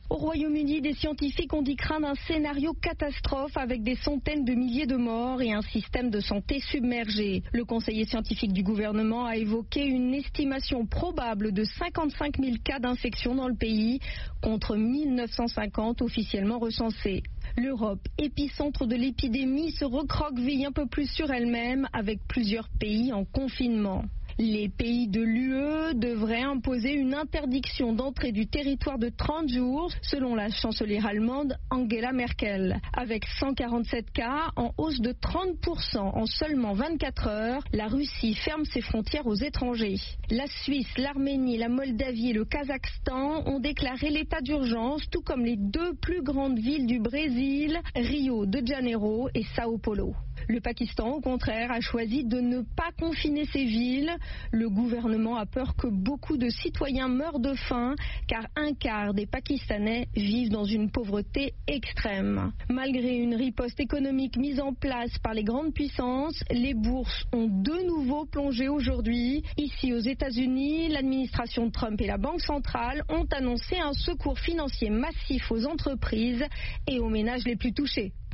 Au Royaume-Uni, des scientifiques ont dit craindre un scénario catastrophe avec des centaines de milliers de morts et un système de santé submergé. Le conseiller scientifique du gouvernement a évoqué une estimation probable de 55 000 cas d'infection dans le pays, contre 1950 officiellement recensés. L'Europe, épicentre de l'épidémie, se recroqueville un peu plus sur elle-même avec plusieurs pays en confinement. Les pays de l'UE devraient imposer une interdiction d'entrée du territoire de 30 jours, selon la chancelière allemande Angela Merkel. Avec 147 cas, en hausse de 30% en seulement 24 heures, la Russie ferme ses frontières aux étrangers. La Suisse, l'Arménie, la Moldavie et le Kazakhstan ont déclaré l'état d'urgence, tout comme les deux plus grandes villes du Brésil, Rio de Janeiro et Sao Paulo. Le Pakistan, au contraire, a choisi de ne pas confiner ces villes. Le gouvernement a peur que beaucoup de citoyens meurent de faim, car un quart des Pakistanais vivent dans une pauvreté extrême. Malgré une riposte économique mise en place par les grandes puissances, les bourses ont de nouveau plongé aujourd'hui. Ici aux États-Unis, l'administration Trump et la Banque centrale ont annoncé un secours financier massif aux entreprises et aux ménages les plus touchés.